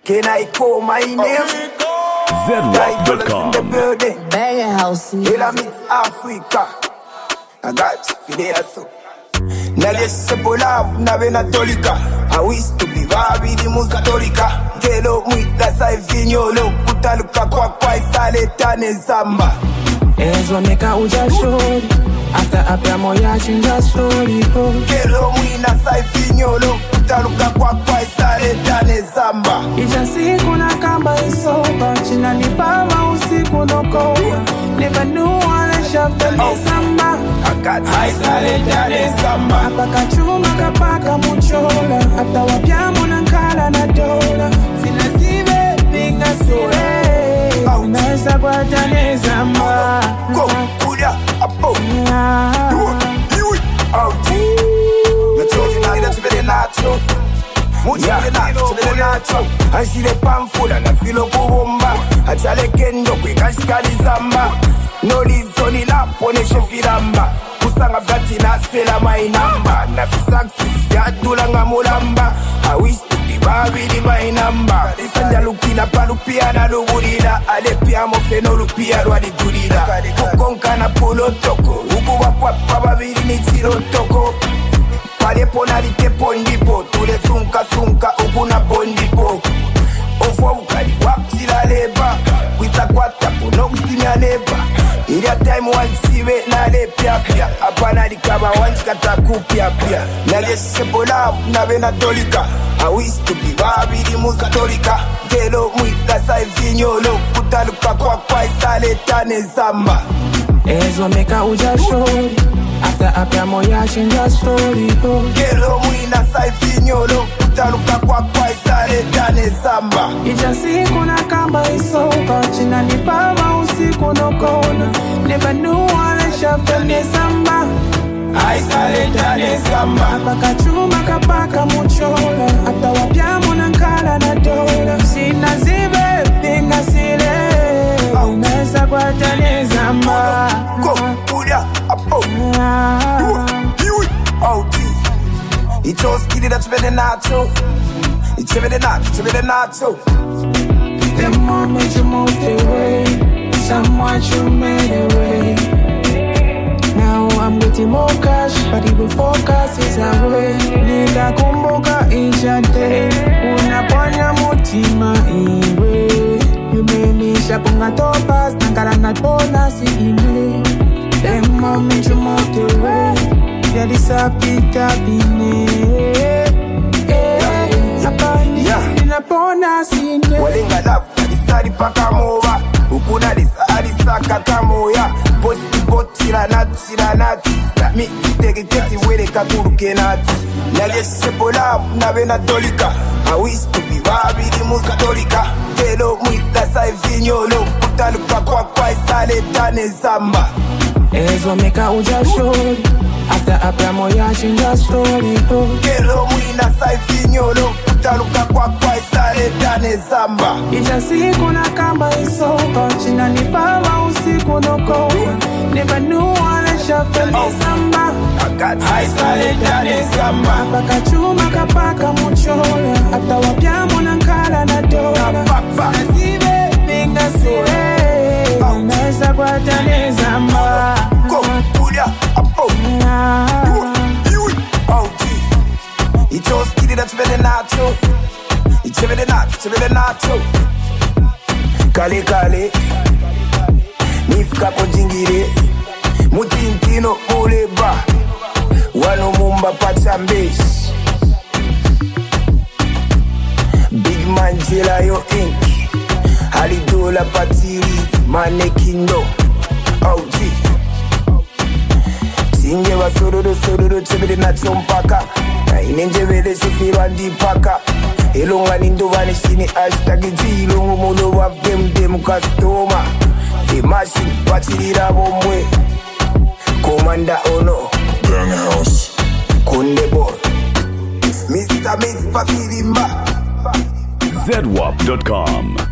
Can I call my name? ZWAP.com. Bag house. Hela meets Africa. I got you for there so. Naleshe polavu nabe natolika. I wish to be babidi muzatolika. Kelo mwita saivinyolo kutaluka kwa isaleta nezamba. Ezwa meka uja shori. After apya moya chinja story. Kelo mwina saivinyolo kutaluka kwa isaleta nezamba. Ija siku na kamba isoba. China ni pama usiku noko. Never knew I should be samba. Isaleta nezamba. Apaka chuma kapaka muchola. After wapya mona nkala na dola. Sina zive pinga sile. Unaweza kwa tane zamba. Go, kuya, apo. Nacho nacho ashile pamfula na filo kubomba achale kendo kwikashikali zamba nolizoni lapo neshefilamba kusanga vyati nasela mainamba na fisaksi yatula nga mulamba I wish to be babidi mainamba isanja lukina palupia na lubulila alepia mofeno lupia lwaligulila kukonka na pulotoko ubu wapwapa babidi ni chirotoko Palepo na litepo ndipo tule sunka ukuna bondipo Ofwa ukali wakchila leba Kwita kwata kunokusimya neba Ilia time wansiwe na lepya pya Apana likaba wanchikata kupya pya Naleshe polavu nabe natolika I wish to be babidi muzatolika Kelo mwita saivinyolo kutaluka kwa isaleta nezamba Ezwa meka uja shori After apya moya chinja story. Kelo mwina saivinyolo kutaluka kwa isaleta nezamba. Ija siku na kamba isoba. China ni pama usiku nokona. Never knew I should be samba. Isaleta nezamba. Apaka chuma kapaka muchola. After wapya mona nkala na dola. Sina zive pinga sile. Unaweza kwa tane zamba. Go, kuya, apo. Ichoskili da chibede nacho. Ichibede nacho. The moment you moved away, somewhat you made away. Now I'm getting more cash, but the focus is away. Nita kumbuka each day, unaponya mutima iwe. Yumenisha punga topas, nankara natona si ime. The moment you moved away, yalisapita bine. Napona sine. Walenga love, isari paka mova. Ukuna alisaka kamoya. Boti la nati. La mi iteke wele kakuru kenati. Naleshe polavu nabe natolika. I wish to be babidi muzatolika. Kelo mwita saivinyolo kutaluka kwa isaleta nezamba. Ezwa meka uja shori. After apya moya chinja story. Kelo mwina saivinyolo kutaluka kwa isaleta nezamba. Ija siku na kamba isoba. China ni pama usiku noko. Never knew I should be samba. Isaleta nezamba. Apaka chuma kapaka muchola. After wapya mona nkala na dola. Nazive pinga sile. Unaweza kwa tane zamba. Go, kuya, apo. Ichoskili da chibede nacho. Ichibede nacho. Kale Nifika kujingire Mutintino muleba Wano mumba pachambeshi Big man Jelayo Inc. Halidola patiri Manekindo OG Singe wa sororo chibede nacho mpaka Na inenjebele shifirwa ndipaka Elonga nindovane shini hashtag Ilongo mulo waf dem customer The machine pachirira bomwe Commander Ono Gang House. Kunde boy Mr. Mix papirimba ZWAP.com.